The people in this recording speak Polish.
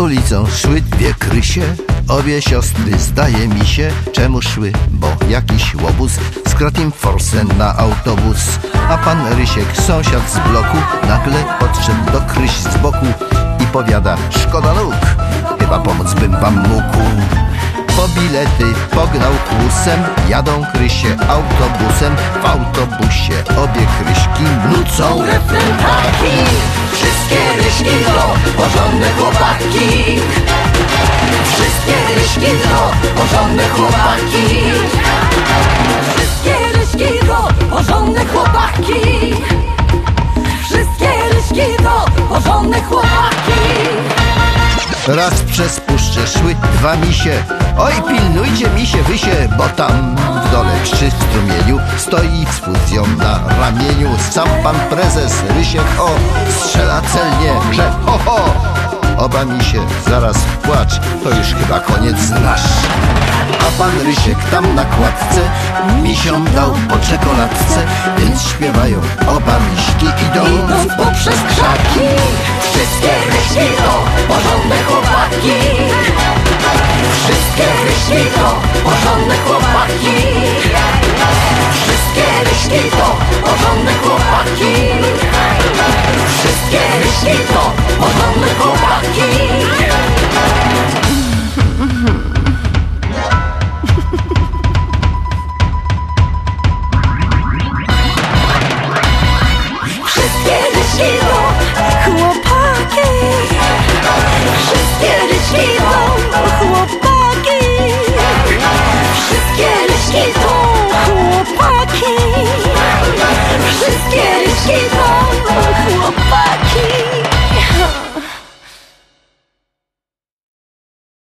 Ulicą szły dwie krysie, obie siostry, zdaje mi się. Czemu szły? Bo jakiś łobuz skradł im forsę na autobus. A pan Rysiek, sąsiad z bloku, nagle podszedł do Kryś z boku i powiada: szkoda nóg, chyba pomóc bym wam mógł. Po bilety pognał kłusem, jadą Krysie autobusem. W autobusie obie Kryśki nucą refren taki: wszystkie Ryśki to porządne chłopaki. Wszystkie Ryśki to porządne chłopaki. Wszystkie Ryśki to porządne chłopaki. Wszystkie Ryśki to porządne chłopaki. Raz przez puszczę szły dwa misie. Oj, pilnujcie misie wysie, bo tam w dole przy strumieniu stoi z fuzją na ramieniu sam pan prezes Rysiek, o, strzela celnie, że ho ho. Oba misie zaraz w płacz, to już chyba koniec nasz. A pan Rysiek tam na kładce misiom dał po czekoladce, więc śpiewają oba miśki idąc poprzez krzaki. Wszystkie Ryśki to porządne chłopaki.